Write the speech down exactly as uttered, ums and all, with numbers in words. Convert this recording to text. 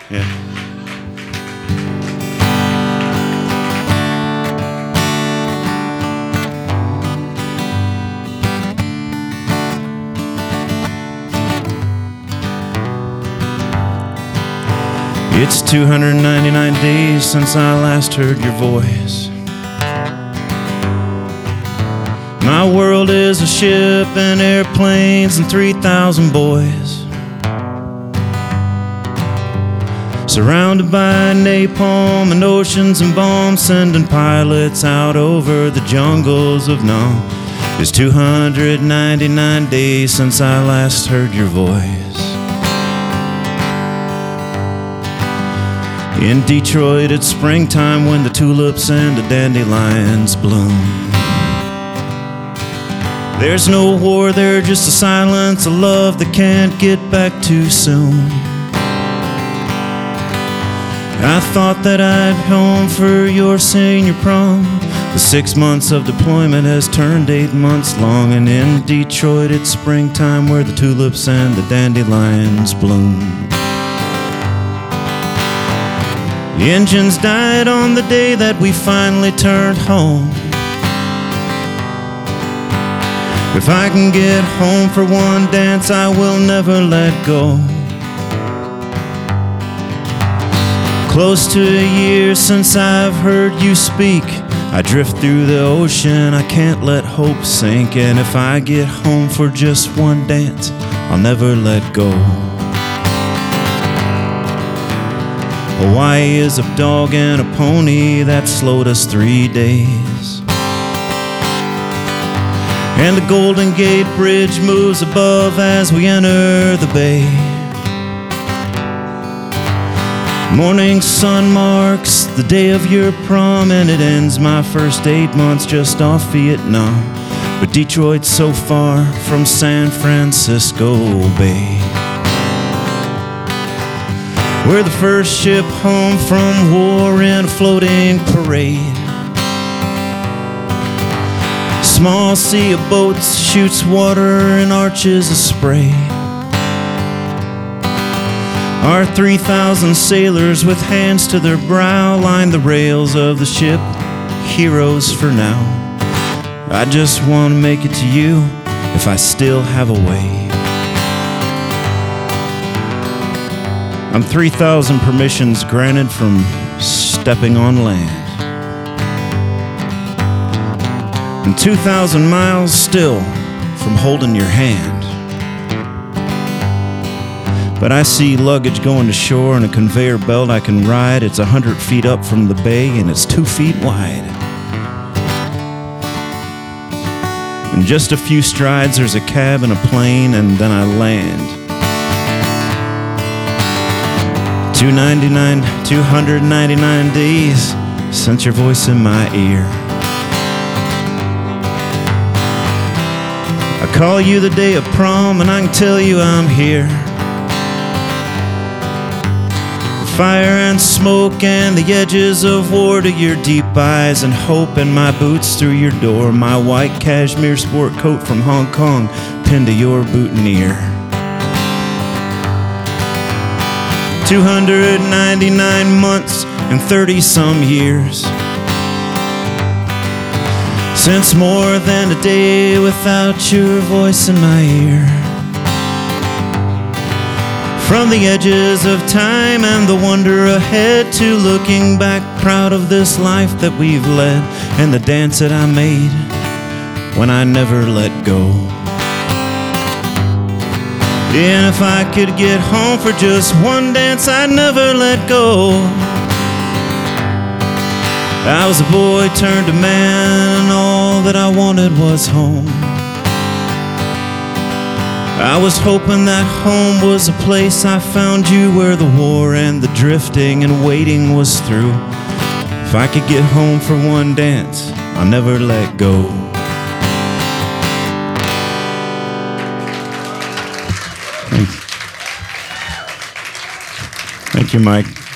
Yeah. It's two hundred ninety-nine days since I last heard your voice. My world is a ship and airplanes and three thousand boys, surrounded by napalm and oceans and bombs, sending pilots out over the jungles of Nam. It's two hundred ninety-nine days since I last heard your voice. In Detroit, it's springtime when the tulips and the dandelions bloom. There's no war there, just a silence, a love that can't get back too soon. I thought that I'd be home for your senior prom. The six months of deployment has turned eight months long. And in Detroit, it's springtime where the tulips and the dandelions bloom. The engines died on the day that we finally turned home. If I can get home for one dance, I will never let go. Close to a year since I've heard you speak. I drift through the ocean, I can't let hope sink. And if I get home for just one dance, I'll never let go. Hawaii is a dog and a pony that slowed us three days. And the Golden Gate Bridge moves above as we enter the bay. Morning sun marks the day of your prom, and it ends my first eight months just off Vietnam. But Detroit's so far from San Francisco Bay. We're the first ship home from war in a floating parade. Small sea of boats shoots water in arches of spray. Our three thousand sailors with hands to their brow line the rails of the ship, heroes for now. I just want to make it to you if I still have a way. I'm three thousand permissions granted from stepping on land, and two thousand miles still from holding your hand. But I see luggage going to shore and a conveyor belt I can ride. It's a hundred feet up from the bay and it's two feet wide. In just a few strides there's a cab and a plane, and then I land. two ninety-nine, two hundred ninety-nine days since your voice in my ear. I call you the day of prom and I can tell you I'm here. Fire and smoke and the edges of war to your deep eyes, and hope in my boots through your door. My white cashmere sport coat from Hong Kong pinned to your boutonniere. two hundred ninety-nine months and thirty some years since more than a day without your voice in my ear. From the edges of time and the wonder ahead to looking back proud of this life that we've led, and the dance that I made when I never let go. And if I could get home for just one dance, I'd never let go. I was a boy turned to man, and all that I wanted was home. I was hoping that home was a place I found you, where the war and the drifting and waiting was through. If I could get home for one dance, I'll never let go. Thanks. Thank you, Mike.